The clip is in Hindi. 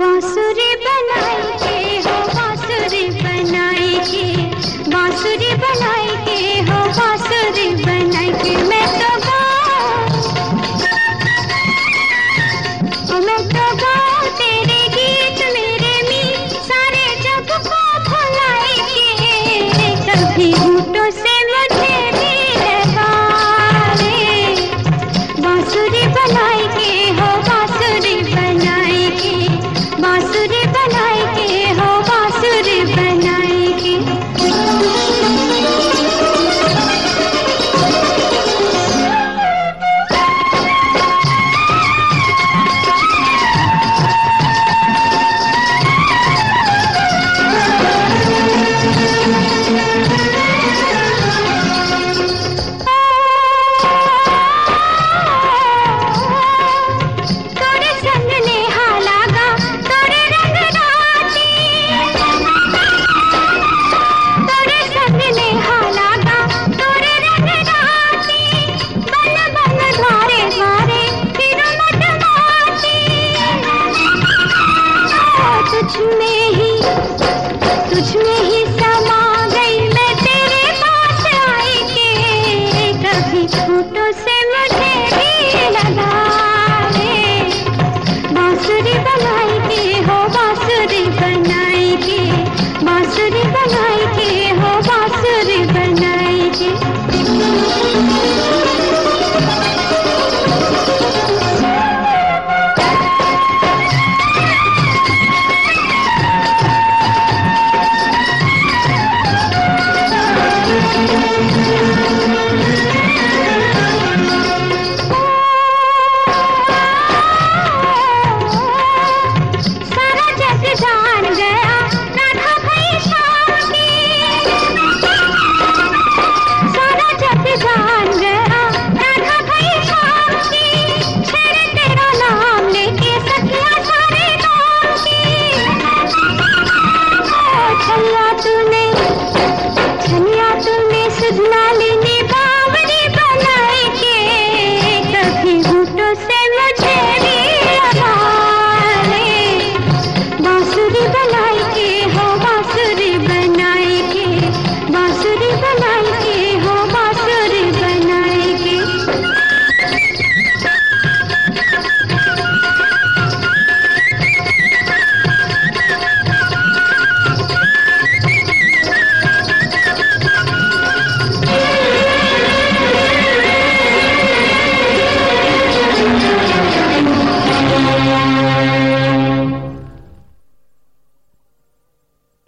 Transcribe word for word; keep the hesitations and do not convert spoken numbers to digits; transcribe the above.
बांसुरी बनाई के हो बांसुरी बनाई के, बांसुरी बनाई के हो बांसुरी बनाई के। मैं तो गाऊं, मैं तो गाऊं तेरे गीत मेरे मीत सारे जग को भुलाई के। कभी होठों से मुझे भी लगा रे, बांसुरी बनाई के हो बांसुरी बनाई के, बांसुरी बनाई के हो बांसुरी बनाई के। तुझ में ही, तुझ में